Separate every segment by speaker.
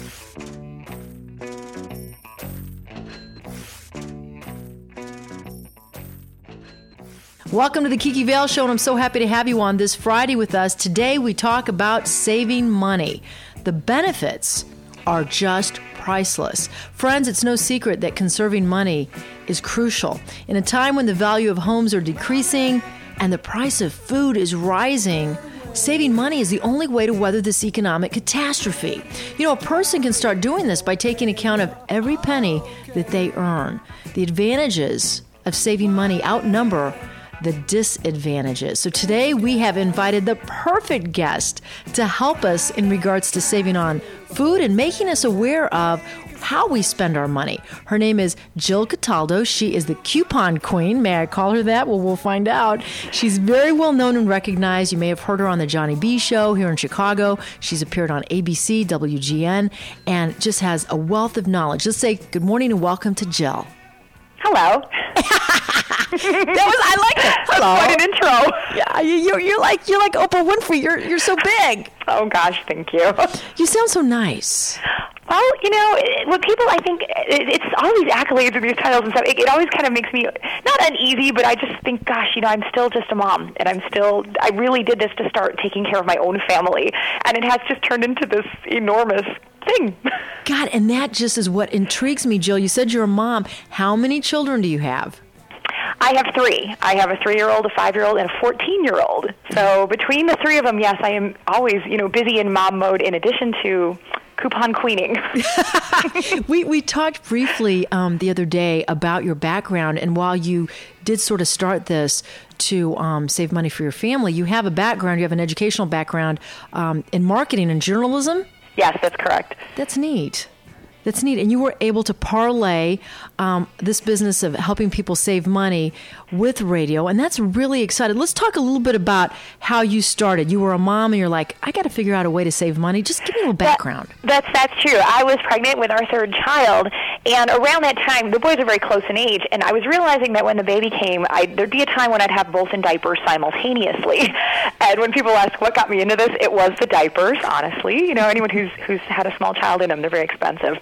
Speaker 1: Welcome to the Kiki Vale Show, and I'm so happy to have you on this Friday with us. Today we talk about saving money. The benefits are just priceless. Friends, it's no secret that conserving money is crucial. In a time when the value of homes are decreasing and the price of food is rising, saving money is the only way to weather this economic catastrophe. You know, a person can start doing this by taking account of every penny that they earn. The advantages of saving money outnumber the disadvantages. So today we have invited the perfect guest to help us in regards to saving on food and making us aware of how we spend our money. Her name is Jill Cataldo. She is the coupon queen. May I call her that? Well, we'll find out. She's very well known and recognized. You may have heard her on the Johnny B Show here in Chicago. She's appeared on ABC, WGN, and just has a wealth of knowledge. Let's say good morning and welcome to Jill.
Speaker 2: Hello.
Speaker 1: I like it. Hello.
Speaker 2: What an intro.
Speaker 1: Yeah, you're like Oprah Winfrey. You're so big.
Speaker 2: Oh gosh, thank you.
Speaker 1: You sound so nice.
Speaker 2: Well, you know, when people, I think it's all these accolades and these titles and stuff. It always kind of makes me not uneasy, but I just think, gosh, you know, I'm still just a mom, and I really did this to start taking care of my own family, and it has just turned into this enormous thing.
Speaker 1: God, and that just is what intrigues me, Jill. You said you're a mom. How many children do you have?
Speaker 2: I have 3. I have a 3-year-old, a 5-year-old, and a 14-year-old. So between the 3 of them, yes, I am always, you know, busy in mom mode in addition to coupon queening.
Speaker 1: We talked briefly the other day about your background, and while you did sort of start this to save money for your family, you have a background, you have an educational background in marketing and journalism?
Speaker 2: Yes, that's correct.
Speaker 1: That's neat. That's neat. And you were able to parlay this business of helping people save money with radio, and that's really exciting. Let's talk a little bit about how you started. You were a mom, and you're like, I got to figure out a way to save money. Just give me a little background.
Speaker 2: That's true. I was pregnant with our 3rd child, and around that time, the boys are very close in age, and I was realizing that when the baby came, there'd be a time when I'd have both in diapers simultaneously. And when people ask what got me into this, it was the diapers, honestly. You know, anyone who's had a small child in them, they're very expensive.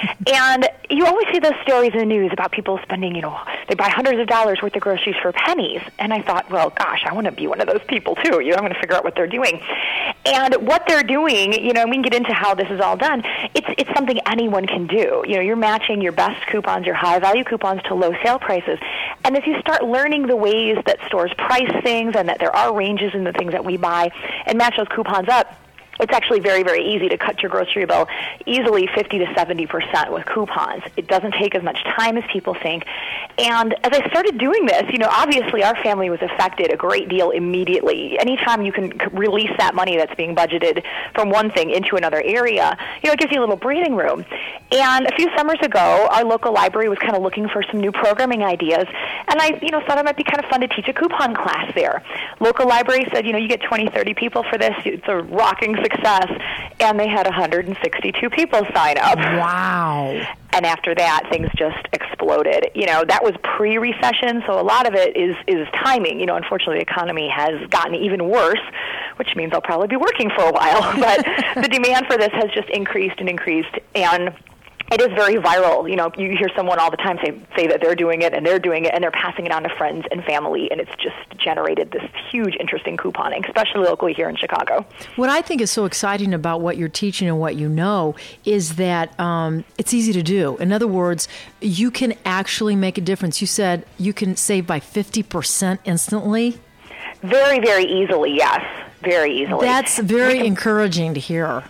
Speaker 2: And you always see those stories in the news about people spending, you know, they buy hundreds of dollars worth of groceries for pennies. And I thought, well, gosh, I want to be one of those people too. You know, I'm going to figure out what they're doing. And what they're doing, you know, we can get into how this is all done. It's something anyone can do. You know, you're matching your best coupons, your high-value coupons to low sale prices. And as you start learning the ways that stores price things and that there are ranges in the things that we buy and match those coupons up, it's actually very, very easy to cut your grocery bill easily 50 to 70% with coupons. It doesn't take as much time as people think. And as I started doing this, you know, obviously our family was affected a great deal immediately. Anytime you can release that money that's being budgeted from one thing into another area, you know, it gives you a little breathing room. And a few summers ago, our local library was kind of looking for some new programming ideas, and I, you know, thought it might be kind of fun to teach a coupon class there. Local library said, you know, you get 20, 30 people for this. It's a rocking success, and they had 162 people sign up.
Speaker 1: Wow.
Speaker 2: And after that, things just exploded. You know, that was pre-recession, so a lot of it is timing. You know, unfortunately, the economy has gotten even worse, which means I'll probably be working for a while. But the demand for this has just increased and increased, and it is very viral. You know, you hear someone all the time say that they're doing it, and they're passing it on to friends and family, and it's just generated this huge interest in couponing, especially locally here in Chicago.
Speaker 1: What I think is so exciting about what you're teaching and what you know is that it's easy to do. In other words, you can actually make a difference. You said you can save by 50% instantly?
Speaker 2: Very, very easily, yes. Very easily.
Speaker 1: That's very encouraging to hear.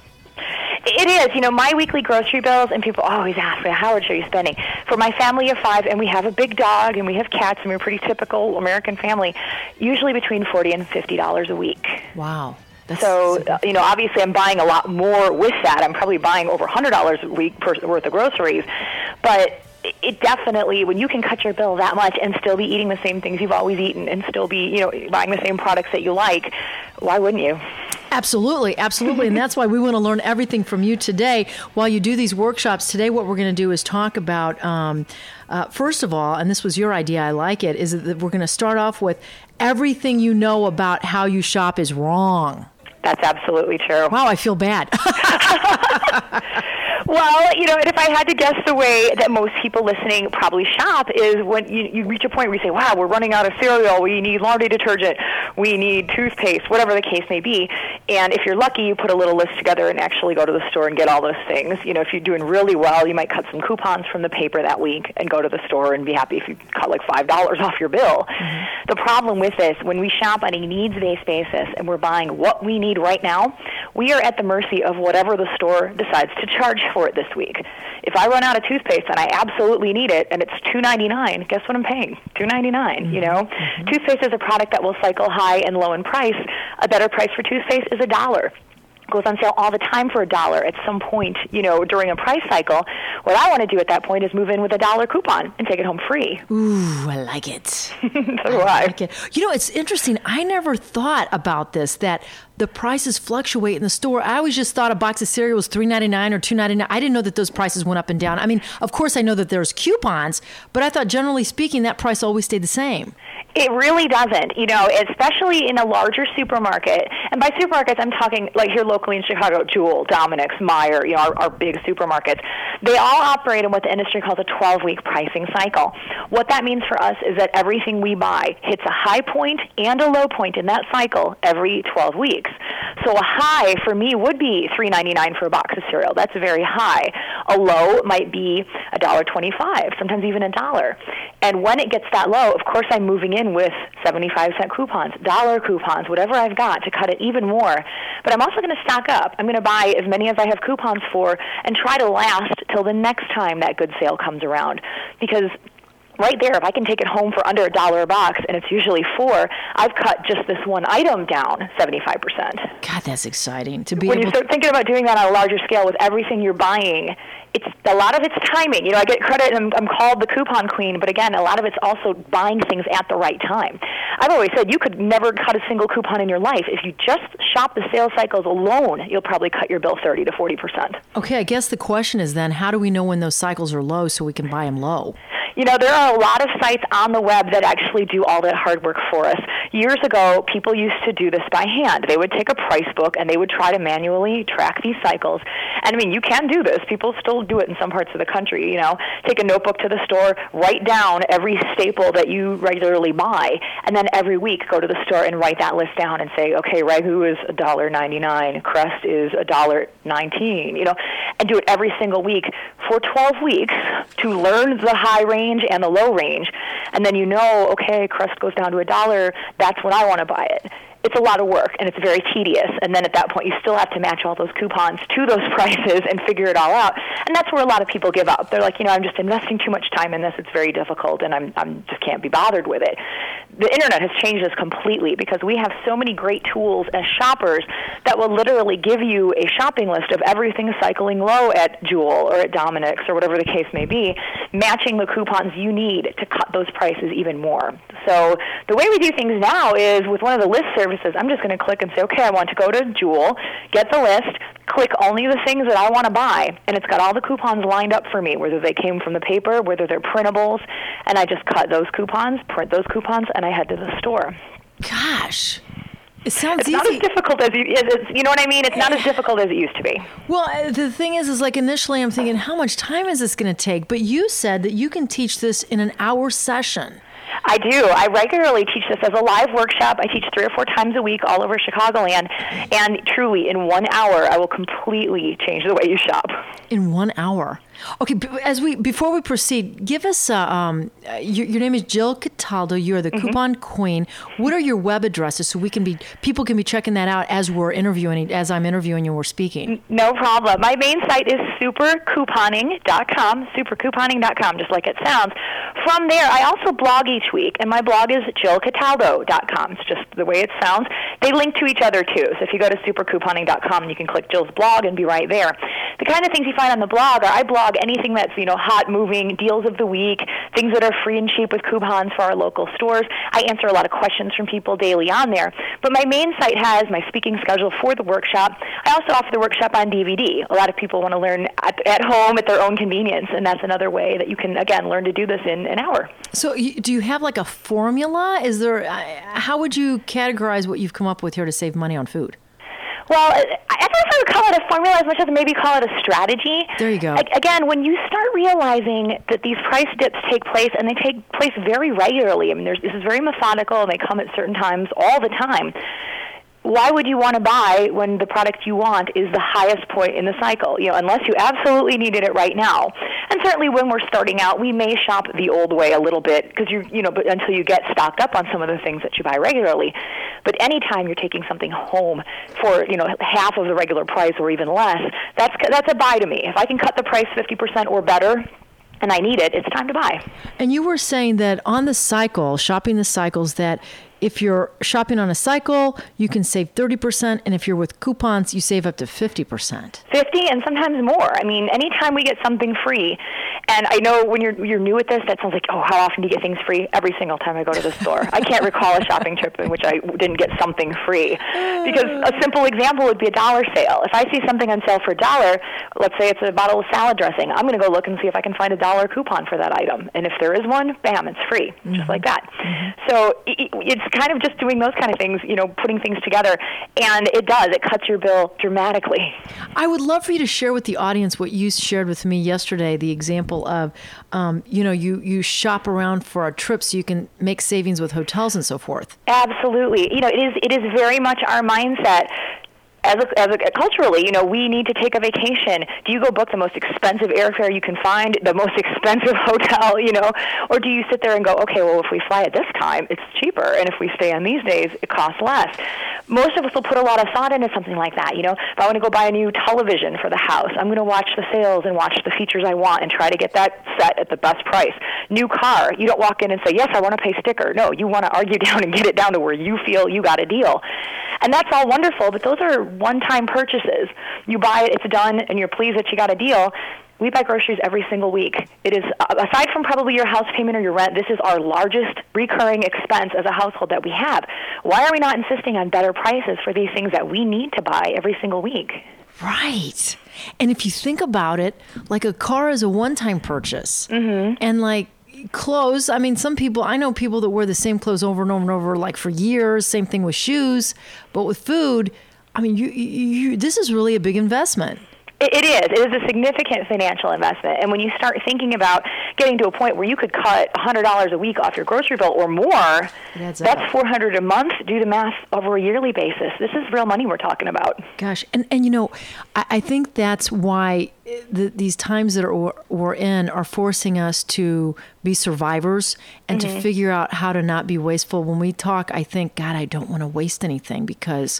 Speaker 2: It is. You know, my weekly grocery bills, and people always ask me, how much are you spending? For my family of 5, and we have a big dog, and we have cats, and we're a pretty typical American family, usually between $40 and $50 a week.
Speaker 1: Wow.
Speaker 2: So, you know, obviously I'm buying a lot more with that. I'm probably buying over $100 a week worth of groceries. But it definitely, when you can cut your bill that much and still be eating the same things you've always eaten and still be, you know, buying the same products that you like, why wouldn't you?
Speaker 1: Absolutely, absolutely. And that's why we want to learn everything from you today. While you do these workshops, today what we're going to do is talk about, first of all, and this was your idea, I like it, is that we're going to start off with everything you know about how you shop is wrong.
Speaker 2: That's absolutely true.
Speaker 1: Wow, I feel bad.
Speaker 2: Well, and if I had to guess, the way that most people listening probably shop is when you reach a point where you say, wow, we're running out of cereal, we need laundry detergent, we need toothpaste, whatever the case may be. And if you're lucky, you put a little list together and actually go to the store and get all those things. If you're doing really well, you might cut some coupons from the paper that week and go to the store and be happy if you cut like $5 off your bill. Mm-hmm. The problem with this, when we shop on a needs-based basis and we're buying what we need right now, we are at the mercy of whatever the store decides to charge for it this week. If I run out of toothpaste and I absolutely need it and it's $2.99, guess what I'm paying? $2.99, Mm-hmm. Mm-hmm. Toothpaste is a product that will cycle high and low in price. A better price for toothpaste is $1. Goes on sale all the time for $1 at some point, during a price cycle. What I want to do at that point is move in with a $1 coupon and take it home free.
Speaker 1: Ooh, I like it.
Speaker 2: So do I.
Speaker 1: Like it. It's interesting. I never thought about this, that the prices fluctuate in the store. I always just thought a box of cereal was $3.99 or $2.99. I didn't know that those prices went up and down. I mean, of course I know that there's coupons, but I thought generally speaking that price always stayed the same.
Speaker 2: It really doesn't, especially in a larger supermarket. And by supermarkets, I'm talking like here locally in Chicago, Jewel, Dominick's, Meijer, our big supermarkets. They all operate in what the industry calls a 12-week pricing cycle. What that means for us is that everything we buy hits a high point and a low point in that cycle every 12 weeks. So a high for me would be $3.99 for a box of cereal. That's very high. A low might be $1.25, sometimes even $1. And when it gets that low, of course I'm moving in with 75-cent coupons, $1 coupons, whatever I've got to cut it even more. But I'm also going to stock up. I'm going to buy as many as I have coupons for and try to last till the next time that good sale comes around. Because right there, if I can take it home for under $1 a box, and it's usually $4, I've cut just this one item down 75%.
Speaker 1: God, that's exciting to be
Speaker 2: when
Speaker 1: able
Speaker 2: you start thinking about doing that on a larger scale with everything you're buying. It's a lot of it's timing. I get credit, and I'm called the coupon queen, but again, a lot of it's also buying things at the right time. I've always said you could never cut a single coupon in your life. If you just shop the sales cycles alone, you'll probably cut your bill 30 to 40%.
Speaker 1: Okay, I guess the question is then, how do we know when those cycles are low so we can buy them low?
Speaker 2: There are a lot of sites on the web that actually do all that hard work for us. Years ago, people used to do this by hand. They would take a price book and they would try to manually track these cycles. And I mean, you can do this. People still do it in some parts of the country, Take a notebook to the store, write down every staple that you regularly buy, and then every week go to the store and write that list down and say, okay, Ragu is $1.99, Crest is $1.19, and do it every single week for 12 weeks to learn the high range and the low range. And then okay, Crest goes down to $1, that's when I want to buy it. It's a lot of work, and it's very tedious. And then at that point, you still have to match all those coupons to those prices and figure it all out. And that's where a lot of people give up. They're like, I'm just investing too much time in this. It's very difficult, and I'm just can't be bothered with it. The Internet has changed this completely because we have so many great tools as shoppers that will literally give you a shopping list of everything cycling low at Jewel or at Dominick's or whatever the case may be, matching the coupons you need to cut those prices even more. So the way we do things now is with one of the list services, I'm just going to click and say, okay, I want to go to Jewel, get the list, click only the things that I want to buy, and it's got all the coupons lined up for me, whether they came from the paper, whether they're printables, and I just cut those coupons, print those coupons, and I head to the store.
Speaker 1: Gosh. It sounds
Speaker 2: it's
Speaker 1: easy.
Speaker 2: Not as difficult as you know what I mean? It's not as difficult as it used to be.
Speaker 1: Well, the thing is like initially I'm thinking, how much time is this going to take? But you said that you can teach this in an hour session.
Speaker 2: I do. I regularly teach this as a live workshop. I teach 3 or 4 times a week all over Chicagoland. And truly, in 1 hour, I will completely change the way you shop.
Speaker 1: In 1 hour. Okay, before we proceed, give us your name is Jill Cataldo. You're the Coupon Queen. What are your web addresses so people can be checking that out as I'm interviewing you or speaking?
Speaker 2: No problem. My main site is supercouponing.com, supercouponing.com, just like it sounds. From there, I also blog each week, and my blog is jillcataldo.com. It's just the way it sounds. They link to each other too. So if you go to supercouponing.com, you can click Jill's blog and be right there. The kind of things you find on the blog are I blog anything that's hot moving, deals of the week, things that are free and cheap with coupons for our local stores. I answer a lot of questions from people daily on there. But my main site has my speaking schedule for the workshop. I also offer the workshop on DVD. A lot of people want to learn at home at their own convenience, and that's another way that you can, again, learn to do this in an hour.
Speaker 1: So do you have like a formula? How would you categorize what you've come up with here to save money on food?
Speaker 2: Well, I don't know if I would call it a formula as much as maybe call it a strategy.
Speaker 1: There you go.
Speaker 2: Again, when you start realizing that these price dips take place, and they take place very regularly, I mean, this is very methodical, and they come at certain times all the time. Why would you want to buy when the product you want is the highest point in the cycle? Unless you absolutely needed it right now. And certainly when we're starting out, we may shop the old way a little bit because but until you get stocked up on some of the things that you buy regularly. But anytime you're taking something home for half of the regular price or even less, that's a buy to me. If I can cut the price 50% or better, and I need it, it's time to buy.
Speaker 1: And you were saying that on the cycle, shopping the cycles, that if you're shopping on a cycle, you can save 30%, and if you're with coupons, you save up to 50%.
Speaker 2: 50 and sometimes more. I mean, anytime we get something free, and I know when you're new at this, that sounds like, oh, how often do you get things free? Every single time I go to the store. I can't recall a shopping trip in which I didn't get something free. Because a simple example would be a dollar sale. If I see something on sale for $1, let's say it's a bottle of salad dressing, I'm going to go look and see if I can find a $1 coupon for that item. And if there is one, bam, it's free, just like that. So it's kind of just doing those kind of things, putting things together, and it does. It cuts your bill dramatically.
Speaker 1: I would love for you to share with the audience what you shared with me yesterday, the example of, you shop around for a trip so you can make savings with hotels and so forth.
Speaker 2: Absolutely. It is very much our mindset. As culturally, we need to take a vacation. Do you go book the most expensive airfare you can find, the most expensive hotel, or do you sit there and go, okay, well, if we fly at this time, it's cheaper, and if we stay on these days, it costs less. Most of us will put a lot of thought into something like that. If I want to go buy a new television for the house, I'm going to watch the sales and watch the features I want and try to get that set at the best price. New car, you don't walk in and say, yes, I want to pay sticker. No, you want to argue down and get it down to where you feel you got a deal. And that's all wonderful, but those are one-time purchases. You buy it, it's done, and you're pleased that you got a deal. We buy groceries every single week. It is, aside from probably your house payment or your rent, this is our largest recurring expense as a household that we have. Why are we not insisting on better prices for these things that we need to buy every single week?
Speaker 1: Right. And if you think about it, like a car is a one-time purchase. Mm-hmm. And like clothes, I mean, I know people that wear the same clothes over and over and over, like for years. Same thing with shoes. But with food, I mean, this is really a big investment.
Speaker 2: It is. It is a significant financial investment. And when you start thinking about getting to a point where you could cut $100 a week off your grocery bill or more, that's $400 a month. Do the math over a yearly basis. This is real money we're talking about.
Speaker 1: Gosh. And I think that's why these times that we're in are forcing us to be survivors and to figure out how to not be wasteful. When we talk, I think, God, I don't want to waste anything because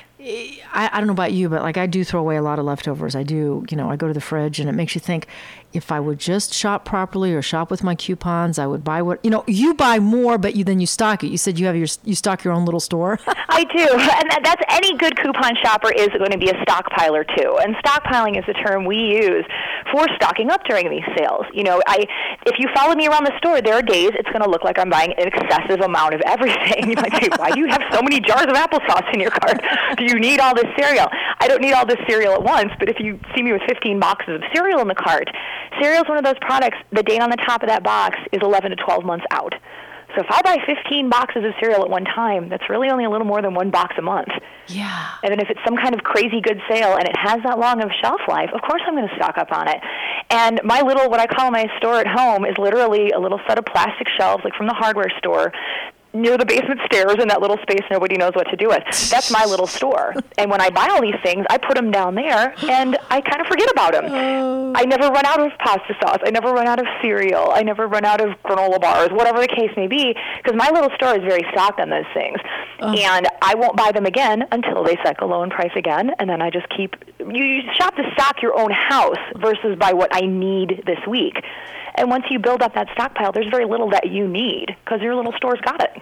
Speaker 1: I don't know about you, but like I do throw away a lot of leftovers. I do, I go to the fridge and it makes you think, if I would just shop properly or shop with my coupons, I would buy you buy more, but then you stock it. You said you stock your own little store.
Speaker 2: I do. And that's any good coupon shopper is going to be a stockpiler too. And stockpiling is the term we use for stocking up during these sales. If you follow me around the store, there are days it's going to look like I'm buying an excessive amount of everything. You might say, why do you have so many jars of applesauce in your cart? Do you need all this cereal? I don't need all this cereal at once, but if you see me with 15 boxes of cereal in the cart, cereal is one of those products, the date on the top of that box is 11 to 12 months out. So if I buy 15 boxes of cereal at one time, that's really only a little more than one box a month.
Speaker 1: Yeah.
Speaker 2: And then if it's some kind of crazy good sale and it has that long of shelf life, of course I'm going to stock up on it. And my little, what I call my store at home, is literally a little set of plastic shelves, like from the hardware store, near the basement stairs in that little space nobody knows what to do with. That's my little store. And when I buy all these things, I put them down there, and I kind of forget about them. I never run out of pasta sauce. I never run out of cereal. I never run out of granola bars, whatever the case may be, because my little store is very stocked on those things. And I won't buy them again until they cycle low in price again, and then I just keep... You shop to stock your own house versus buy what I need this week. And once you build up that stockpile, there's very little that you need because your little store's got it.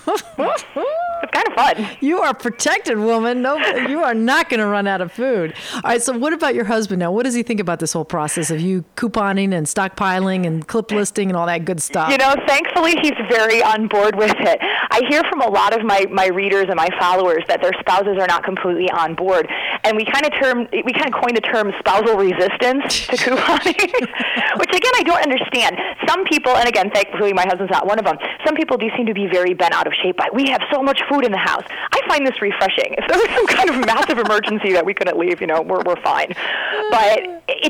Speaker 2: It's kind of fun.
Speaker 1: You are protected, woman. No, you are not going to run out of food. All right, so what about your husband now? What does he think about this whole process of you couponing and stockpiling and clip listing and all that good stuff?
Speaker 2: Thankfully, he's very on board with it. I hear from a lot of my readers and my followers that their spouses are not completely on board. And we kind of coined the term spousal resistance to couponing, which, again, I don't understand. Some people, and again, thankfully my husband's not one of them, some people do seem to be very bent out of shape by, we have so much food in the house. I find this refreshing. If there was some kind of massive emergency that we couldn't leave, we're fine. But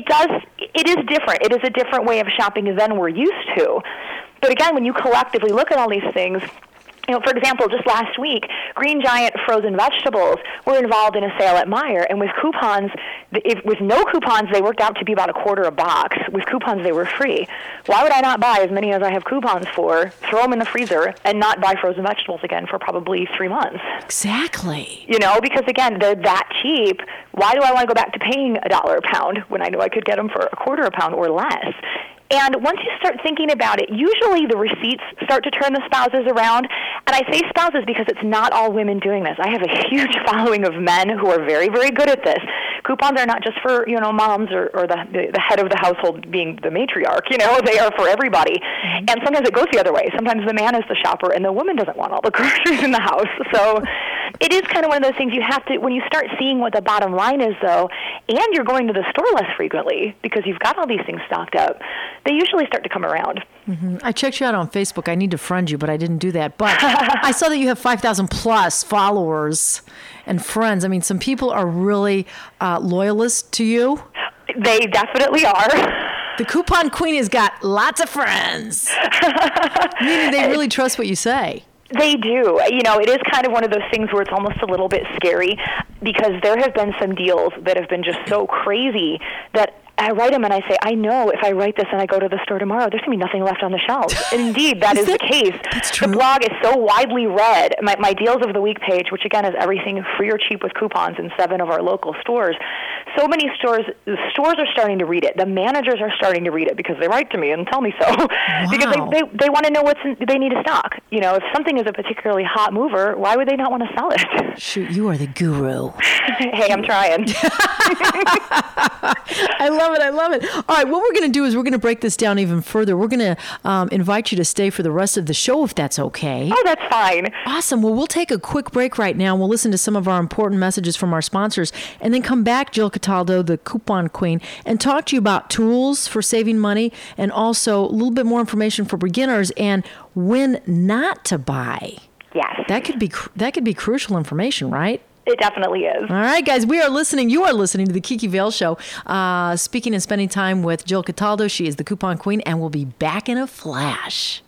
Speaker 2: it is different. It is a different way of shopping than we're used to. But again, when you collectively look at all these things, for example, just last week, Green Giant frozen vegetables were involved in a sale at Meijer, and with coupons, with no coupons, they worked out to be about $1 a box. With coupons, they were free. Why would I not buy as many as I have coupons for, throw them in the freezer, and not buy frozen vegetables again for probably 3 months?
Speaker 1: Exactly.
Speaker 2: Because again, they're that cheap. Why do I want to go back to paying $1 a pound when I know I could get them for $0.25 a pound or less? And once you start thinking about it, usually the receipts start to turn the spouses around. And I say spouses because it's not all women doing this. I have a huge following of men who are very, very good at this. Coupons are not just for, moms or the head of the household being the matriarch. They are for everybody. And sometimes it goes the other way. Sometimes the man is the shopper and the woman doesn't want all the groceries in the house. So it is kind of one of those things you have to, when you start seeing what the bottom line is, though, and you're going to the store less frequently because you've got all these things stocked up, they usually start to come around.
Speaker 1: Mm-hmm. I checked you out on Facebook. I need to friend you, but I didn't do that. But I saw that you have 5,000 plus followers and friends. I mean, some people are really loyalists to you.
Speaker 2: They definitely are.
Speaker 1: The Coupon Queen has got lots of friends. Meaning they really trust what you say.
Speaker 2: They do. It is kind of one of those things where it's almost a little bit scary because there have been some deals that have been just so crazy that I write them and I say, I know if I write this and I go to the store tomorrow, there's going to be nothing left on the shelves. And indeed, that is the case.
Speaker 1: That's true.
Speaker 2: The blog is so widely read. My Deals of the Week page, which again is everything free or cheap with coupons in 7 of our local stores. So many stores are starting to read it. The managers are starting to read it because they write to me and tell me so.
Speaker 1: Wow.
Speaker 2: Because they want to know they need to stock. If something is a particularly hot mover, why would they not want to sell it?
Speaker 1: Shoot, you are the guru.
Speaker 2: Hey, I'm trying.
Speaker 1: I love it. All right, what we're going to do is we're going to break this down even further. We're going to invite you to stay for the rest of the show, if that's okay.
Speaker 2: Oh, that's fine.
Speaker 1: Awesome. Well, we'll take a quick break right now. We'll listen to some of our important messages from our sponsors, and then come back, Jill Cataldo, the Coupon Queen, and talk to you about tools for saving money and also a little bit more information for beginners and when not to buy.
Speaker 2: Yes.
Speaker 1: That could be crucial information, right?
Speaker 2: It definitely is.
Speaker 1: All right, guys, you are listening to the Kiki Vale Show, speaking and spending time with Jill Cataldo. She is the Coupon Queen, and we'll be back in a flash.